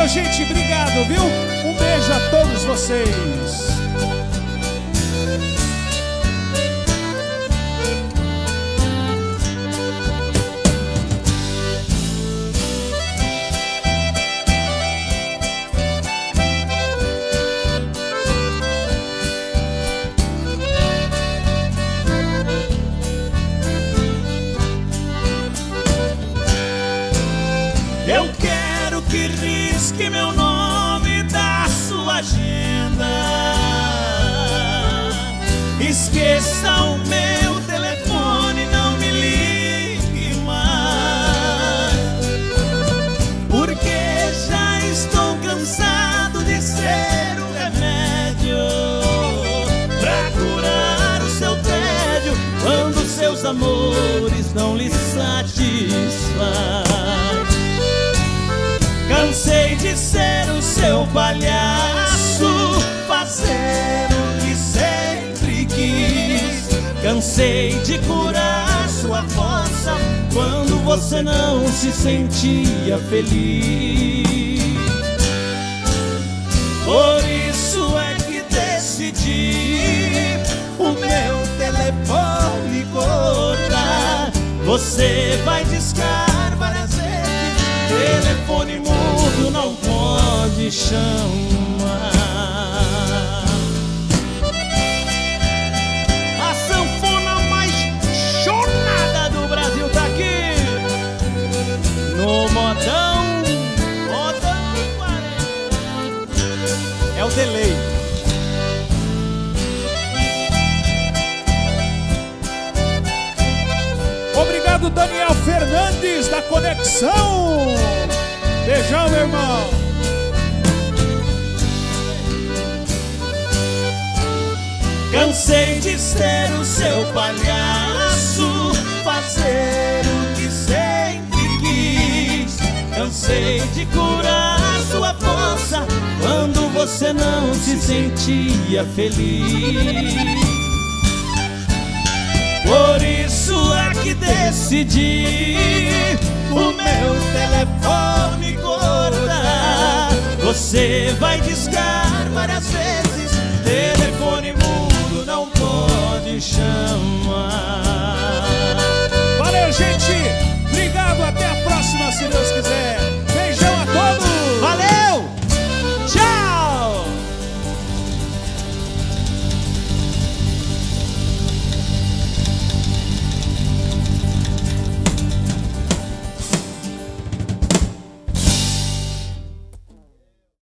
gente, obrigado, viu? Um beijo a todos vocês. Eu quero que risque meu nome da sua agenda. Esqueça o meu telefone, não me ligue mais, porque já estou cansado de ser um remédio pra curar o seu tédio quando seus amores não lhe satisfazem. Cansei de ser o seu palhaço, fazer o que sempre quis. Cansei de curar sua força quando você não se sentia feliz. Por isso é que decidi o meu telefone cortar. Você vai discar várias vezes, telefone mudo não pode chamar. A sanfona mais chonada do Brasil tá aqui no modão 40. É o delay. Obrigado, Daniel Fernandes, da Conexão. Beijão, meu irmão. Cansei de ser o seu palhaço, fazer o que sempre quis. Cansei de curar sua força quando você não se sentia feliz. Por isso é que decidi o meu telefone cortar. Você vai discar várias vezes, telefone mudo não pode chamar.